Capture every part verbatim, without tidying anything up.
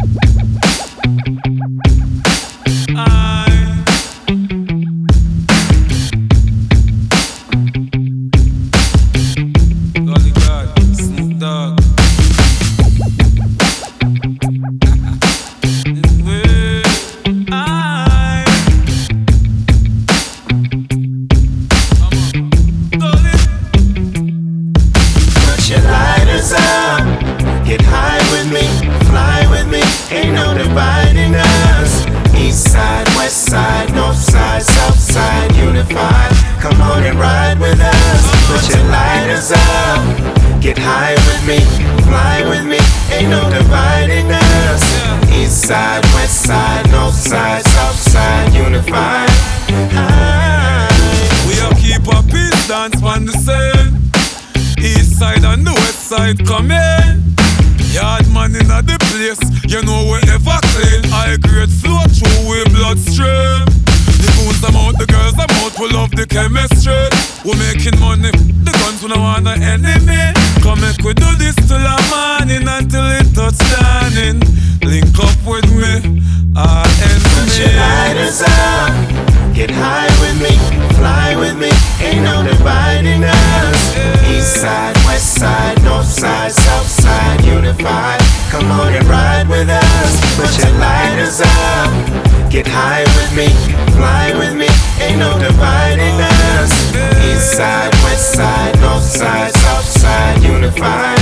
Come in, yard man inna the place. You know we ever clean. High grade flow through we bloodstream. The goons them out, the girls them out. We love the chemistry. We making money. The guns we no want no enemy. Come make we do this till the morning until it touch dawning. Link up with me, all ends me. Put your lighters up, get high with me, fly with me. Ain't no dividing us. East side, west side, north side, south side, unified. Come on and ride with us. Put your lighters up, get high with me, fly with me. Ain't no dividing us. East side, west side, north side, south side, unified.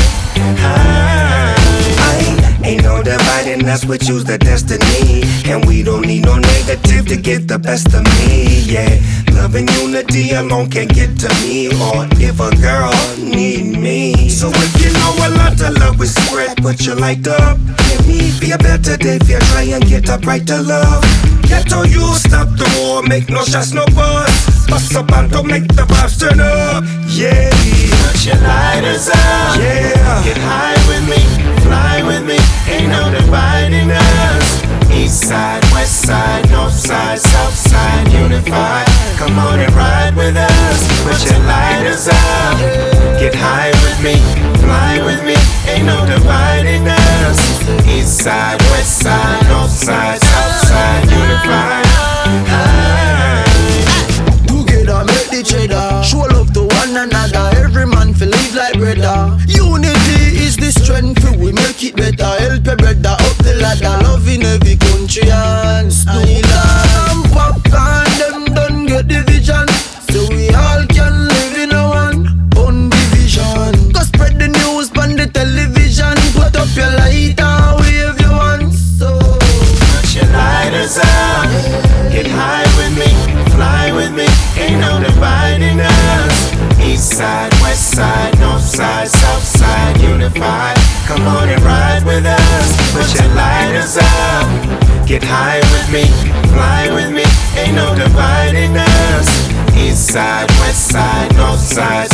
Ain't no dividing us, we choose the destiny. And we don't need no negative to get the best of me, yeah. Love and unity alone can't get to me. Or if a girl need me. So if you know a lot of love we spread, put your light up. Let me be a better day if you try and get a brighter love. Get all you stop the war, make no shots, no buzz. Bust up and don't make the vibes turn up, yeah. Put your lighters up, yeah. Get high with me, fly with me. Ain't no dividing us. East side, west side, north side, south side, unified. Come on and ride with us. Put your lighters up, get high with me, fly with me. Ain't no dividing us. East side, west side, north side, south side, unified. Together make the cheddar, show love to one another. Every man feel live like brother. Unity is the strength, we make it better. Help your brother up the ladder. Love in every country and style. And pop and them don't get the vision, so we all can live in a one, one division. Go spread the news on the television. Put up your light and wave your hands. So put your lighters up, get high with me, fly with me. Ain't no dividing us. East side, west side, north side, south side, unified. Come on and ride with us. Put your lighters up, get high with me, fly with me. Ain't no dividing us. East side, west side, north side,